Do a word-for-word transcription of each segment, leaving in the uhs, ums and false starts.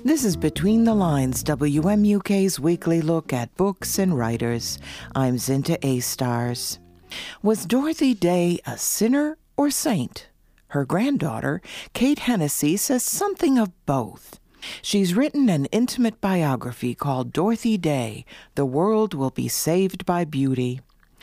This is Between the Lines, W M U K's weekly look at books and writers. I'm Zinta A. Stars. Was Dorothy Day a sinner or saint? Her granddaughter, Kate Hennessy, says something of both. She's written an intimate biography called Dorothy Day, The World Will Be Saved by Beauty.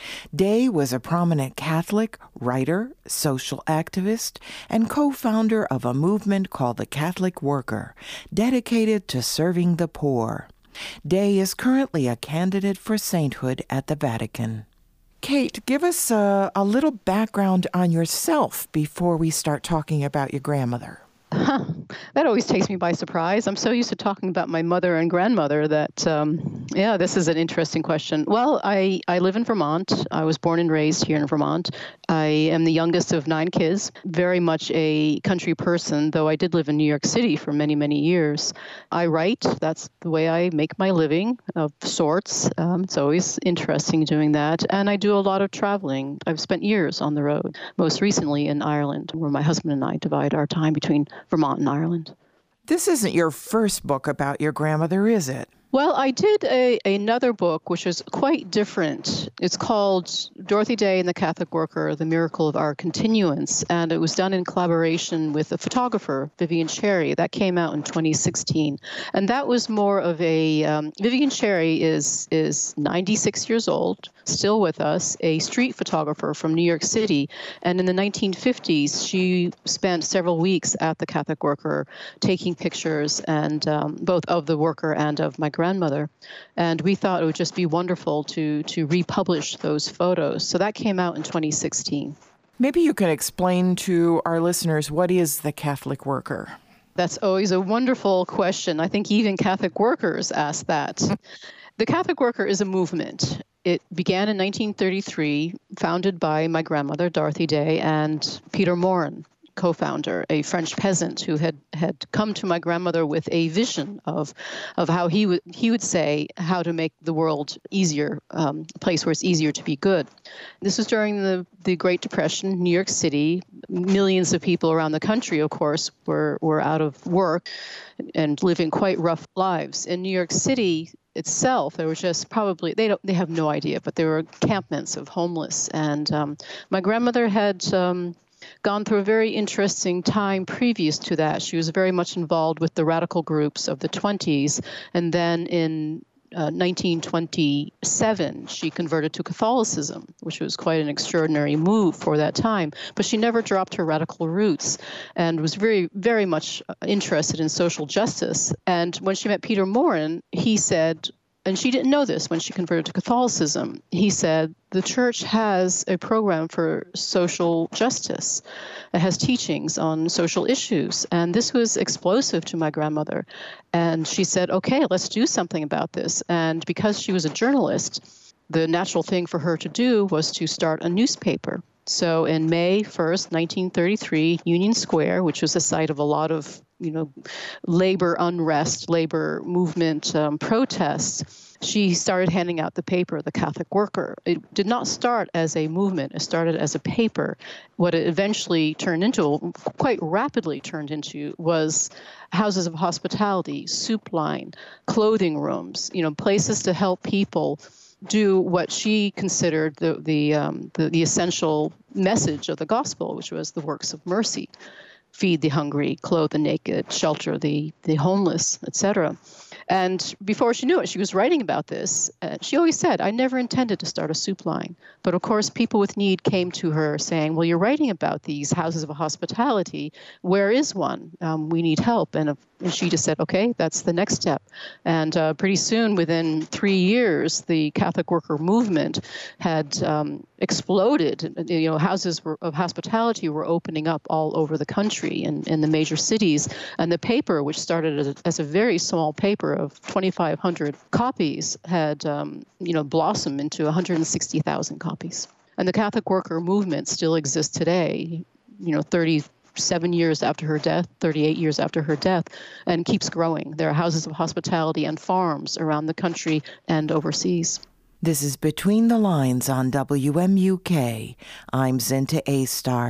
Day was a prominent Catholic, writer, social activist, and co-founder of a movement called the Catholic Worker, dedicated to serving the poor. Day is currently a candidate for sainthood at the Vatican. Kate, give us a, a little background on yourself before we start talking about your grandmother. Huh. That always takes me by surprise. I'm so used to talking about my mother and grandmother that, um, yeah, this is an interesting question. Well, I, I live in Vermont. I was born and raised here in Vermont. I am the youngest of nine kids, very much a country person, though I did live in New York City for many, many years. I write. That's the way I make my living of sorts. Um, it's always interesting doing that. And I do a lot of traveling. I've spent years on the road, most recently in Ireland, where my husband and I divide our time between Vermont and Ireland. This isn't your first book about your grandmother, is it? Well, I did a, another book, which is quite different. It's called Dorothy Day and the Catholic Worker, The Miracle of Our Continuance, and it was done in collaboration with a photographer, Vivian Cherry. That came out in twenty sixteen. And that was more of a, um, Vivian Cherry is, is ninety-six years old, still with us, a street photographer from New York City. And in the nineteen fifties, she spent several weeks at the Catholic Worker taking pictures, and um, both of the worker and of my grandmother, and we thought it would just be wonderful to to republish those photos. So that came out in twenty sixteen. Maybe you can explain to our listeners, what is the Catholic Worker? That's always a wonderful question. I think even Catholic workers ask that. The Catholic Worker is a movement. It began in nineteen thirty-three, founded by my grandmother, Dorothy Day, and Peter Morin, co-founder, a French peasant who had, had come to my grandmother with a vision of of how he would he would say how to make the world easier, um, a place where it's easier to be good. This was during the, the Great Depression, New York City. Millions of people around the country, of course, were, were out of work and living quite rough lives. In New York City itself, there was just probably, they don't, they have no idea, but there were encampments of homeless. And um, my grandmother had Um, gone through a very interesting time previous to that. She was very much involved with the radical groups of the twenties, and then in uh, nineteen twenty-seven, she converted to Catholicism, which was quite an extraordinary move for that time. But she never dropped her radical roots and was very, very much interested in social justice. And when she met Peter Morin, he said, and she didn't know this when she converted to Catholicism, he said, the church has a program for social justice. It has teachings on social issues. And this was explosive to my grandmother. And she said, okay, let's do something about this. And because she was a journalist, the natural thing for her to do was to start a newspaper. So in May first, nineteen thirty-three, Union Square, which was the site of a lot of, you know, labor unrest, labor movement um, protests, she started handing out the paper, The Catholic Worker. It did not start as a movement. It started as a paper. What it eventually turned into, quite rapidly turned into, was houses of hospitality, soup line, clothing rooms, you know, places to help people do what she considered the the, um, the the essential message of the gospel, which was the works of mercy: feed the hungry, clothe the naked, shelter the the homeless, et cetera. And before she knew it, she was writing about this. Uh, she always said, I never intended to start a soup line. But of course, people with need came to her saying, well, you're writing about these houses of hospitality. Where is one? Um, we need help. And, uh, and she just said, okay, that's the next step. And uh, pretty soon, within three years, the Catholic Worker movement had um, exploded. You know, houses were, of hospitality were opening up all over the country in, in the major cities. And the paper, which started as a, as a very small paper of twenty-five hundred copies, had um, you know blossomed into one hundred sixty thousand copies. And the Catholic Worker movement still exists today, you know, thirty-seven years after her death, thirty-eight years after her death, and keeps growing. There are houses of hospitality and farms around the country and overseas. This is Between the Lines on W M U K. I'm Zinta A. Stars.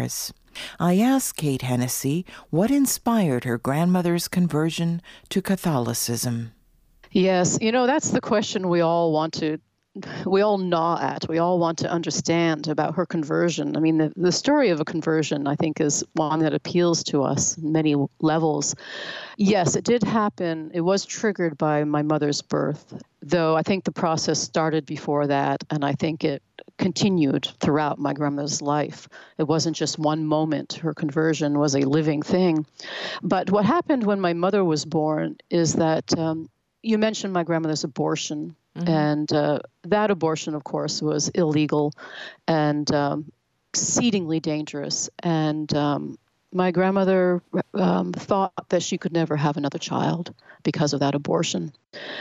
I asked Kate Hennessy what inspired her grandmother's conversion to Catholicism. Yes, you know, that's the question we all want to we all gnaw at. We all want to understand about her conversion. I mean, the, the story of a conversion, I think, is one that appeals to us on many levels. Yes, it did happen. It was triggered by my mother's birth, though I think the process started before that, and I think it continued throughout my grandmother's life. It wasn't just one moment. Her conversion was a living thing. But what happened when my mother was born is that um, you mentioned my grandmother's abortion. Mm-hmm. And uh, that abortion, of course, was illegal and um, exceedingly dangerous. And um, my grandmother um, thought that she could never have another child because of that abortion.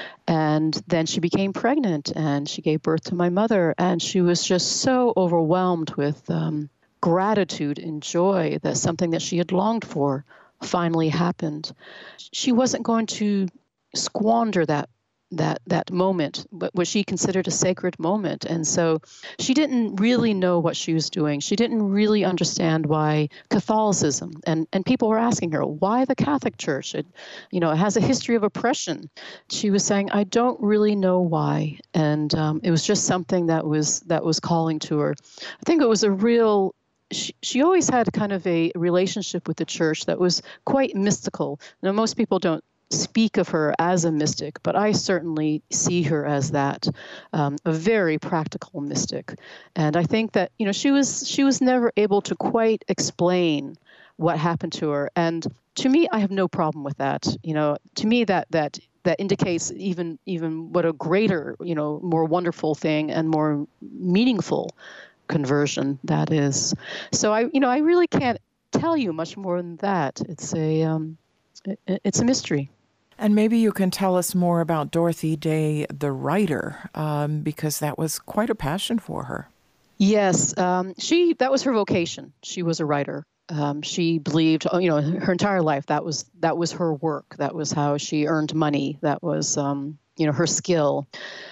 And then she became pregnant and she gave birth to my mother. And she was just so overwhelmed with um, gratitude and joy that something that she had longed for finally happened. She wasn't going to squander that that that moment, what she considered a sacred moment. And so she didn't really know what she was doing. She didn't really understand why Catholicism, and, and people were asking her, why the Catholic Church? It, you know, it has a history of oppression. She was saying, I don't really know why. And um, it was just something that was that was calling to her. I think it was a real She, she always had kind of a relationship with the church that was quite mystical. Now, most people don't speak of her as a mystic, but I certainly see her as that, um, a very practical mystic. And I think that, you know, she was she was never able to quite explain what happened to her. And to me, I have no problem with that. You know, to me, that that that indicates even even what a greater, you know, more wonderful thing and more meaningful conversion that is. So I, you know, I really can't tell you much more than that. It's a um, it, it's a mystery. And maybe you can tell us more about Dorothy Day, the writer, um, because that was quite a passion for her. Yes, um, she that was her vocation. She was a writer. Um, she believed, you know, her entire life that was that was her work. That was how she earned money. That was, um, you know, her skill.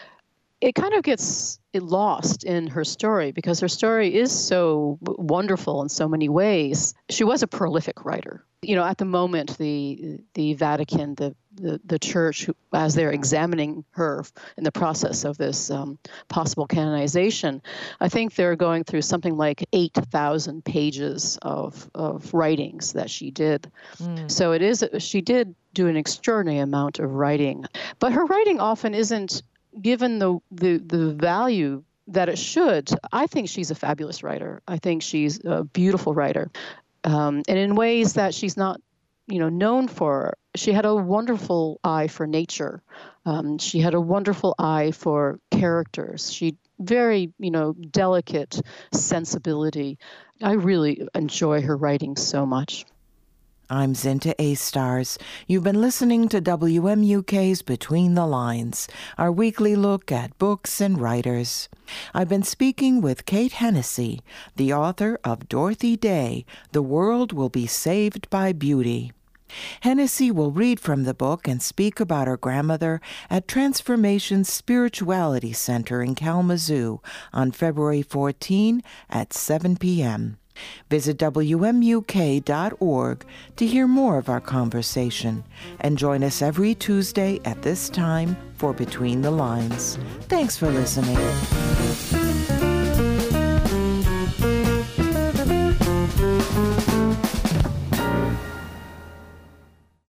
It kind of gets lost in her story because her story is so wonderful in so many ways. She was a prolific writer. You know, at the moment, the the Vatican, the the, the church, as they're examining her in the process of this um, possible canonization, I think they're going through something like eight thousand pages of, of writings that she did. Mm. So it is, she did do an extraordinary amount of writing. But her writing often isn't given the, the, the value that it should. I think she's a fabulous writer. I think she's a beautiful writer. Um, and in ways that she's not, you know, known for. She had a wonderful eye for nature. Um, she had a wonderful eye for characters. She very, you know, delicate sensibility. I really enjoy her writing so much. I'm Zinta A. Stars. You've been listening to W M U K's Between the Lines, our weekly look at books and writers. I've been speaking with Kate Hennessy, the author of Dorothy Day, The World Will Be Saved by Beauty. Hennessy will read from the book and speak about her grandmother at Transformation Spirituality Center in Kalamazoo on February fourteenth at seven p.m. Visit W M U K dot org to hear more of our conversation and join us every Tuesday at this time for Between the Lines. Thanks for listening.